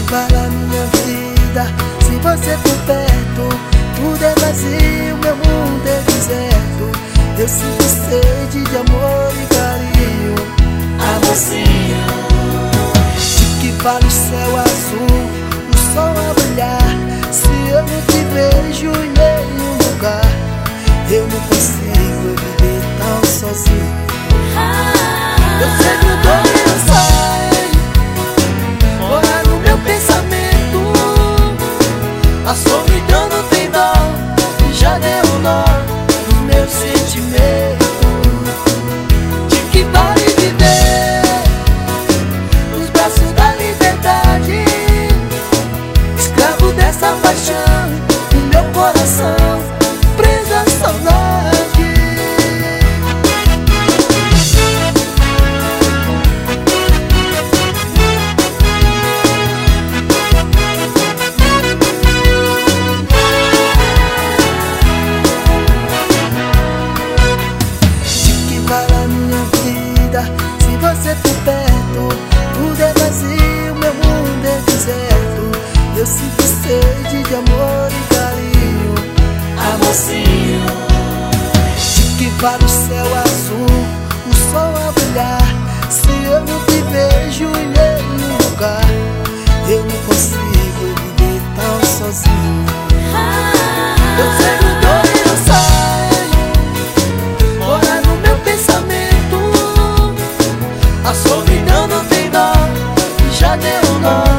vale a minha vida se você por perto? Tudo é vazio, meu mundo é deserto. Eu sinto sede de amor e carinho. Amorzinho, De que vale o céu azul, o sol a brilhar, se eu não te vejo em nenhum lugar? Eu não consigo viver tão sozinho. Eu sei que o dor não sai, mora no meu pensamento. A solidão não tem dó, já deu um nó no meu sentimento. De que vale viver nos braços da liberdade, escravo dessa paixão, no meu coração, preso à saudade. Se você por perto, tudo é vazio, meu mundo é deserto. Eu sinto sede de amor e carinho. amorzinho, De que vale o céu azul, o sol a brilhar, se eu não te vejo em nenhum lugar? Eu não consigo viver tão sozinho. Eu sei que o dor não sai, mora no meu pensamento. A solidão não tem dó, já deu um nó